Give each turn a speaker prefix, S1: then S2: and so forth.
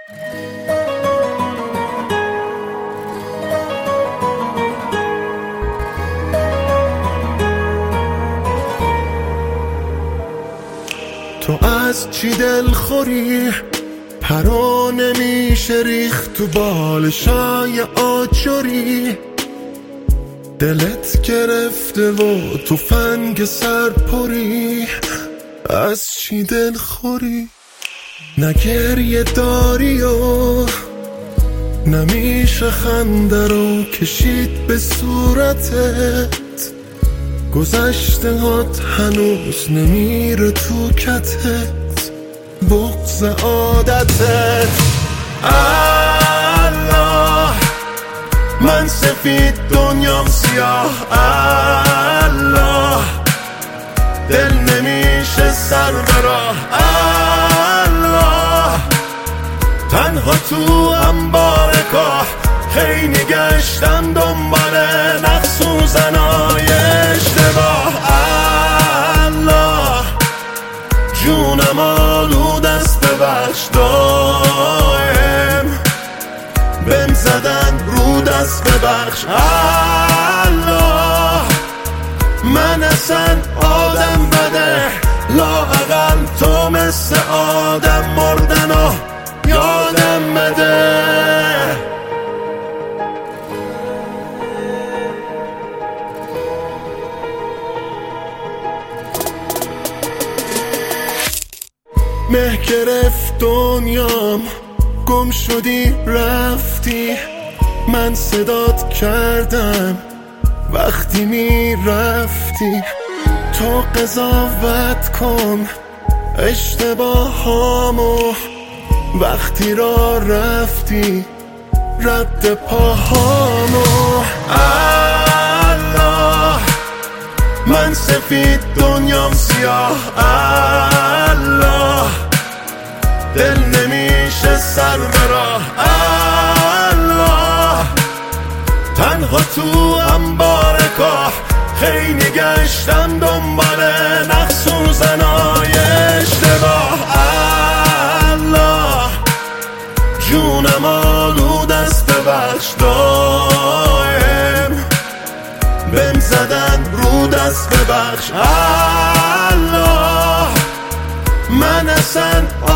S1: تو از چی دلخوری؟ پرا نمیشه ریخت تو بالشای آجری، دلت گرفته و تو فنگ سرپری. از چی دلخوری؟ نه گریه داری و نمیشه خنده رو کشید به صورتت، گذشته هات هنوز نمیره تو کتت، بغض عادتت. الله من سفید دنیام سیاه، الله دل نمیشه سر براه، الله تنها تو انبار کاه، خیلی گشتم دنبال نقص و زنای اشتباه. الله جونم آلود است ببخش، دائم بهم زدن رو دست ببخش. الله من اصلا آدم بده، لااقل تو مثل آدم مردن و یادم بده. مه گرفت دنیام، گم شدی رفتی، من صدات کردم وقتی می رفتی. تو قضاوت کن اشتباهامو، وقتی را رفتی رد پاهامو. الله من سفید دنیام سیاه، الله دل نمیشه سر براه، الله تنها تو انبار کاه، خیلی گشتم دنبال نقص و زنای اشتباه. الله جونم آلود است ببخش، دائم بهم زدن رو دست ببخش. الله من اصلا